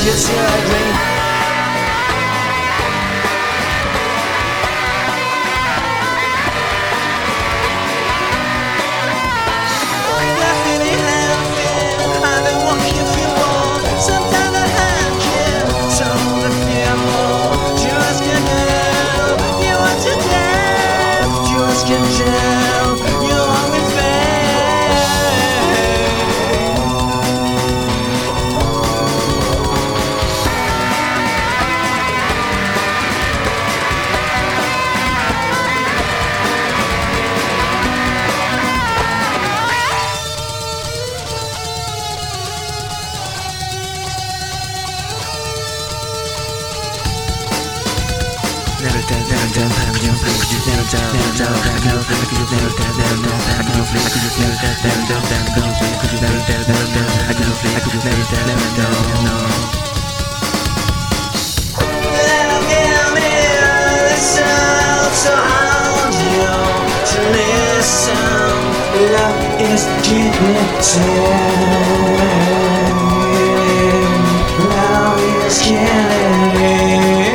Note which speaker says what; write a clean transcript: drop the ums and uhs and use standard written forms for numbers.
Speaker 1: kiss your dream. Can tell you only fair. Never done, never done, never done, never done, never done, never done, never done, never done, I could never done, never done, never done, never done, no. Give me listen, so I want you to listen. Love is getting love is killing me.